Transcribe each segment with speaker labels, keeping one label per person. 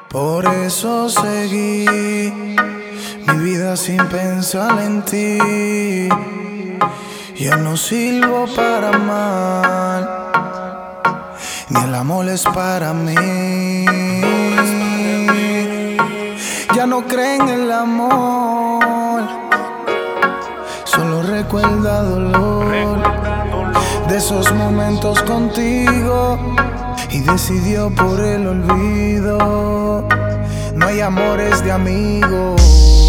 Speaker 1: Por eso seguí mi vida sin pensar en ti. Ya no sirvo para mal, ni el amor es para mí. Ya no creen en el amor, solo recuerda dolor de esos momentos contigo, y decidió por el olvido. No hay amores de amigos.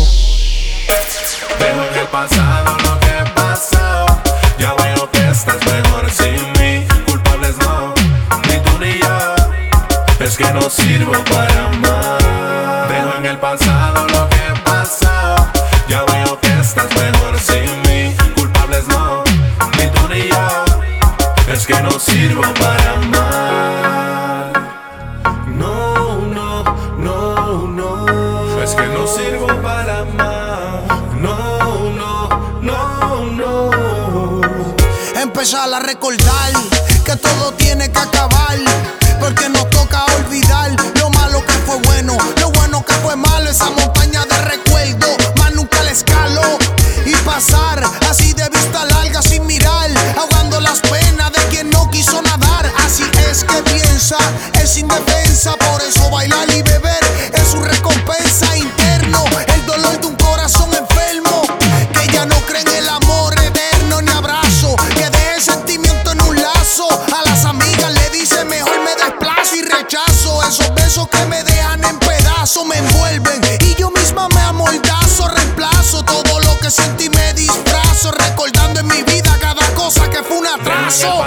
Speaker 2: Dejo en el pasado lo que pasó. Ya veo que estás mejor sin mí. Culpables no, ni tú ni yo. Es que no sirvo para amar. Dejo en el pasado lo que pasó. Ya veo que estás mejor sin mí. Culpables no, ni tú ni yo. Es que no sirvo para amar. No, no, no, no. Es que no sirvo para amar. No, no, no, no.
Speaker 1: Empezar a recordar que todo tiene que acabar, porque nos toca olvidar lo malo que fue bueno, lo bueno que fue malo. Esa montaña de recuerdo más nunca la escalo, y pasar así de vista larga sin mirar, ahogando las penas de quien no quiso nadar. Así es que piensa, es indefensa, por eso bailar y beber es su recompensa. Interno, el dolor de un corazón enfermo que ya no cree en el amor eterno ni abrazo, que deje el sentimiento en un lazo. A las amigas le dice mejor me desplazo y rechazo. Esos besos que me dejan en pedazos me envuelven y yo misma me amordazo. Reemplazo todo lo que siento y me disfrazo, recordando en mi vida cada cosa que fue un atraso.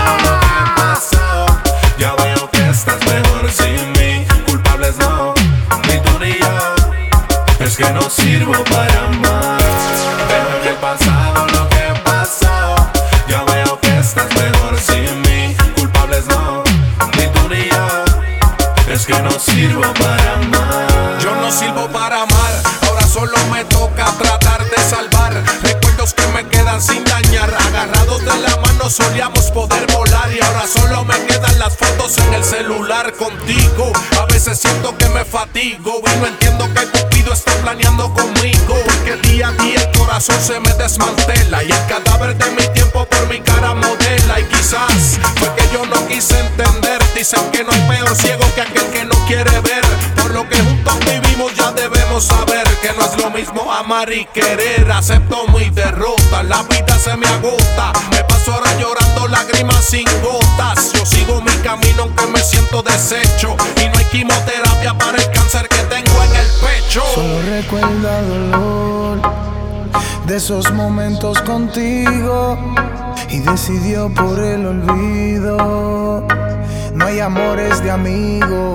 Speaker 2: Ya veo que estás mejor sin mí. Culpables no, ni tú ni yo. Es que no sirvo para amar. Dejo en el pasado lo que pasó. Ya veo que estás mejor sin mí. Culpables no, ni tú ni yo. Es que no sirvo para amar. Yo no sirvo para amar. Ahora solo me toca tratar de salvar recuerdos que me quedan sin dañar. Agarrados de la mano solíamos poder volar, y ahora solo me quedan las fotos en el celular contigo. A veces siento que me fatigo y no entiendo que Cupido está planeando conmigo, porque día a día el corazón se me desmantela y el cadáver de mi tiempo por mi cara modela. Y quizás fue que yo no quise entender. Dicen que no hay peor ciego que aquel que no quiere ver. Por lo que juntos vivimos ya debemos saber que no es lo mismo amar y querer. Acepto mi derrota, la vida se me agota. Me paso ahora llorando lágrimas sin gotas. Yo sigo mi camino aunque me siento deshecho, y no hay quimioterapia para el cáncer que tengo en el pecho.
Speaker 1: Solo recuerda dolor de esos momentos contigo, y decidió por el olvido. No hay amores de amigos.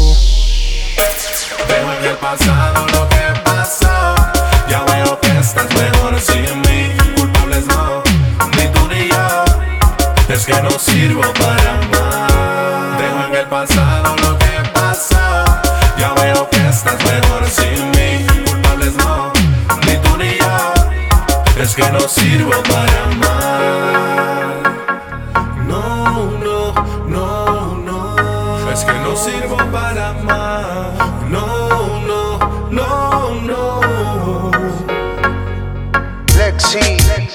Speaker 2: Dejo en el pasado lo que pasó. Ya veo que estás mejor sin mí. Culpables no, ni tú ni yo. Es que no sirvo para amar. Dejo en el pasado lo que pasó. Ya veo que estás mejor sin mí. Culpables no, ni tú ni yo. Es que no sirvo para amar. No, no, no, no. Es que no sirvo para amar. No, no, no, no.
Speaker 1: Lexi.